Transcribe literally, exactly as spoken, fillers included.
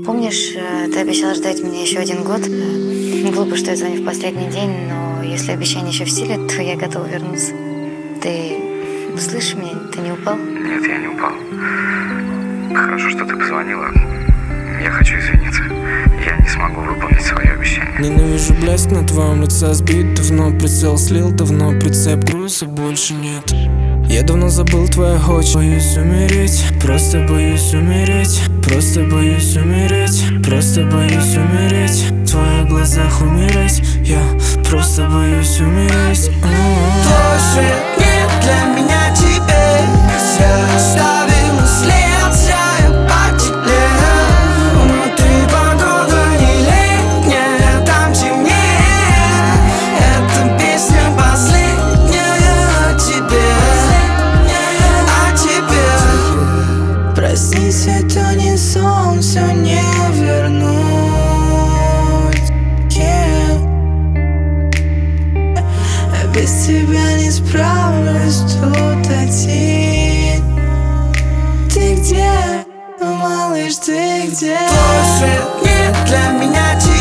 Помнишь, ты обещал ждать меня еще один год? Глупо, что я звоню в последний день, но если обещание еще в силе, то я готова вернуться. Ты слышишь меня? Ты не упал? Нет, я не упал. Хорошо, что ты позвонила. Я хочу извиниться. Я не смогу выполнить свое обещание. Ненавижу блеск на твоем лице сбит. Давно прицел слил, давно прицеп груза больше нет. Я давно забыл твои очи. Боюсь умереть, просто боюсь умереть. Просто боюсь умереть, просто боюсь умереть. В твоих глазах умереть, я просто боюсь умереть. Твой свет нет для меня теперь. Я оставил след, я потеплел. Внутри погода не летняя, там темнее. Эта песня последняя о тебе, о тебе. Проснись, это не сон, все не вернуть. Yeah. Без тебя не справлюсь тут один. Ты где, малыш, ты где? Твой свет нет для меня теперь.